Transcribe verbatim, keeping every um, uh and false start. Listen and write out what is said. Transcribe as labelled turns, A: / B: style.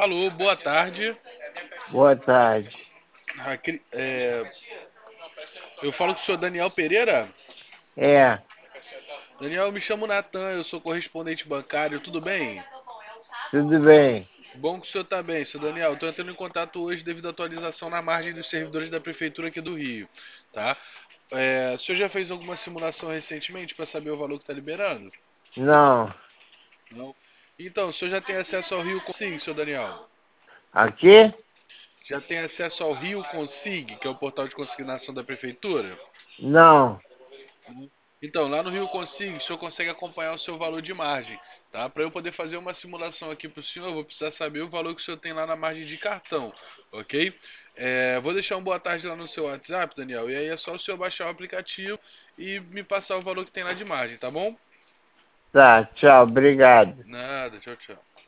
A: Alô, boa tarde.
B: Boa tarde.
A: Aqui, é, eu falo com o senhor Daniel Pereira.
B: É,
A: Daniel, eu me chamo Natan, eu sou correspondente bancário, tudo bem?
B: tudo bem?
A: Bom que o senhor está bem, senhor Daniel. Estou entrando em contato hoje devido à atualização na margem dos servidores da Prefeitura aqui do Rio, tá? É, o senhor já fez alguma simulação recentemente para saber o valor que está liberando?
B: Não.
A: Não? Então, o senhor já tem acesso ao Rio Consig, senhor Daniel?
B: Aqui?
A: Já tem acesso ao Rio Consig, que é o portal de consignação da Prefeitura?
B: Não.
A: Então, lá no Rio Consigo, o senhor consegue acompanhar o seu valor de margem, tá? Para eu poder fazer uma simulação aqui para o senhor, eu vou precisar saber o valor que o senhor tem lá na margem de cartão, ok? É, vou deixar um boa tarde lá no seu WhatsApp, Daniel, e aí é só o senhor baixar o aplicativo e me passar o valor que tem lá de margem, tá bom?
B: Tá, tchau, obrigado.
A: Nada, tchau, tchau.